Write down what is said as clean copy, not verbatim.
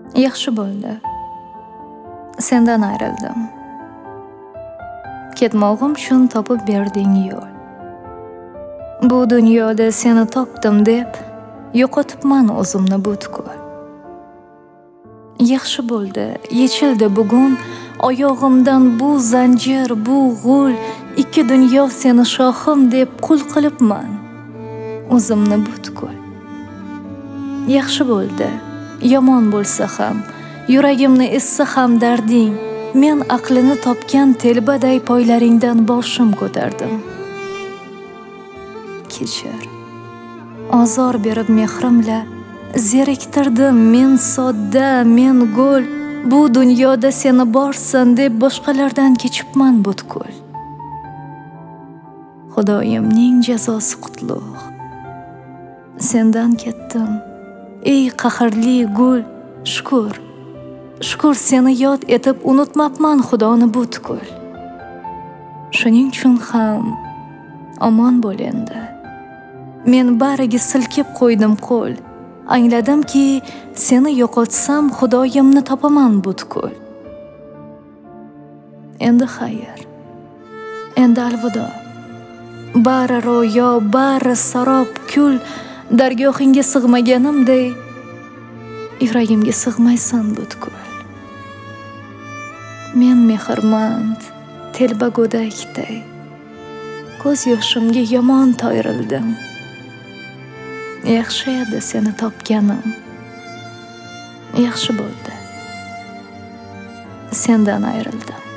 Yaxshi bo'ldi. Sendan ayrildim. Ketmog'im uchun topib berding yo'l. Bu dunyoda seni topdim deb yo'qotibman o'zimni butkul. Yaxshi bo'ldi, yechildi bugun oyog'imdan bu zanjir, bu g'ul, ikki dunyo seni shohim deb qul qilibman o'zimni butkul. Yaxshi bo'ldi, yomon bo'lsa ham, yuragimni essa ham darding, men aqlini topgan telbaday poylaringdan boshim ko'tardim. Kechir, ozor berib mehrimla zeriktirdim, men sodda, men gul, bu dunyoda seni borsan deb boshqalardan kechibman butkul. Xudoyimning jazosi qutlug'. Sendan ketdim, ey qahrli gul, shukr. Shukr seni yod etib unutmabman Xudoni butkul. Shuning uchun ham omon bo'l endi. Men bariga silkib qo'ydim qo'l. Angladimki, seni yo'qotsam Xudoyimni topaman butkul. Endi xayr. Endi alvido. Bari ro'yo, bari sarob kul, dargohingga sig'maganimday yuragimga sig'maysan butkul. Men mehrmand, telba go'dakday ko'z yoshimga yomon toyrildim. Yaxshi edi seni topganim. Yaxshi bo'ldi. Sendan ayrildim.